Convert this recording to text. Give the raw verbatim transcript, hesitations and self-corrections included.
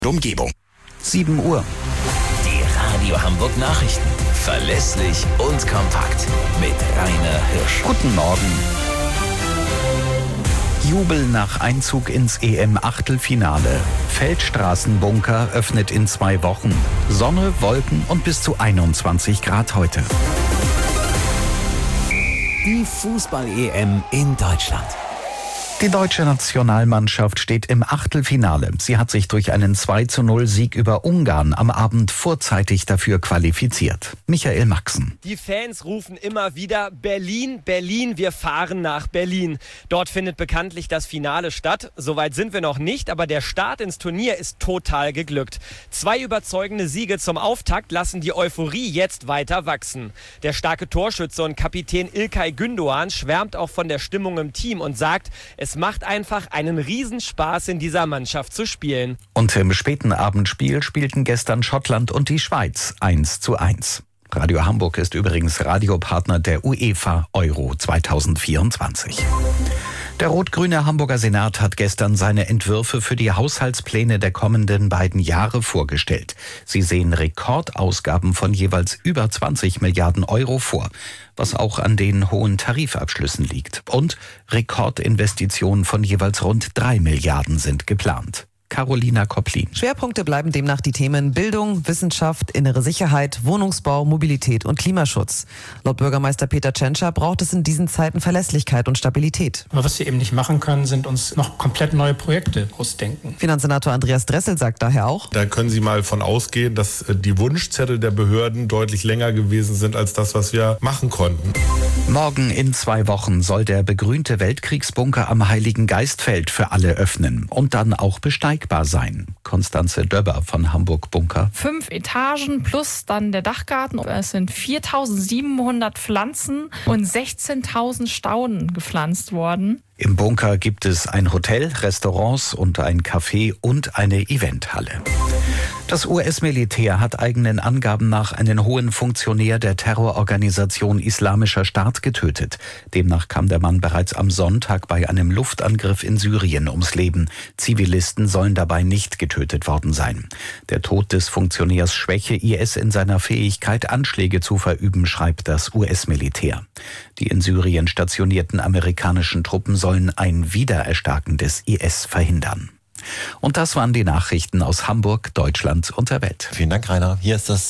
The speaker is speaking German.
Umgebung. sieben Uhr. Die Radio Hamburg Nachrichten. Verlässlich und kompakt. Mit Rainer Hirsch. Guten Morgen. Jubel nach Einzug ins E M-Achtelfinale. Feldstraßenbunker öffnet in zwei Wochen. Sonne, Wolken und bis zu einundzwanzig Grad heute. Die Fußball-E M in Deutschland. Die deutsche Nationalmannschaft steht im Achtelfinale. Sie hat sich durch einen zwei zu null Sieg über Ungarn am Abend vorzeitig dafür qualifiziert. Michael Maxen. Die Fans rufen immer wieder: Berlin, Berlin, wir fahren nach Berlin. Dort findet bekanntlich das Finale statt. Soweit sind wir noch nicht, aber der Start ins Turnier ist total geglückt. Zwei überzeugende Siege zum Auftakt lassen die Euphorie jetzt weiter wachsen. Der starke Torschütze und Kapitän İlkay Gündoğan schwärmt auch von der Stimmung im Team und sagt, es Es macht einfach einen Riesenspaß, in dieser Mannschaft zu spielen. Und im späten Abendspiel spielten gestern Schottland und die Schweiz eins zu eins. Radio Hamburg ist übrigens Radiopartner der UEFA Euro zweitausendvierundzwanzig. Der rot-grüne Hamburger Senat hat gestern seine Entwürfe für die Haushaltspläne der kommenden beiden Jahre vorgestellt. Sie sehen Rekordausgaben von jeweils über zwanzig Milliarden Euro vor, was auch an den hohen Tarifabschlüssen liegt. Und Rekordinvestitionen von jeweils rund drei Milliarden sind geplant. Carolina Kopplin. Schwerpunkte bleiben demnach die Themen Bildung, Wissenschaft, innere Sicherheit, Wohnungsbau, Mobilität und Klimaschutz. Laut Bürgermeister Peter Tschentscher braucht es in diesen Zeiten Verlässlichkeit und Stabilität. Aber was wir eben nicht machen können, sind uns noch komplett neue Projekte ausdenken. Finanzsenator Andreas Dressel sagt daher auch: Da können Sie mal von ausgehen, dass die Wunschzettel der Behörden deutlich länger gewesen sind als das, was wir machen konnten. Morgen in zwei Wochen soll der begrünte Weltkriegsbunker am Heiligen Geistfeld für alle öffnen und dann auch besteigbar sein. Konstanze Döbber von Hamburg Bunker. Fünf Etagen plus dann der Dachgarten. Es sind viertausendsiebenhundert Pflanzen und sechzehntausend Stauden gepflanzt worden. Im Bunker gibt es ein Hotel, Restaurants und ein Café und eine Eventhalle. Das U S-Militär hat eigenen Angaben nach einen hohen Funktionär der Terrororganisation Islamischer Staat getötet. Demnach kam der Mann bereits am Sonntag bei einem Luftangriff in Syrien ums Leben. Zivilisten sollen dabei nicht getötet worden sein. Der Tod des Funktionärs schwäche I S in seiner Fähigkeit, Anschläge zu verüben, schreibt das U S-Militär. Die in Syrien stationierten amerikanischen Truppen sollen ein Wiedererstarken des I S verhindern. Und das waren die Nachrichten aus Hamburg, Deutschland und der Welt. Vielen Dank, Rainer. Hier ist das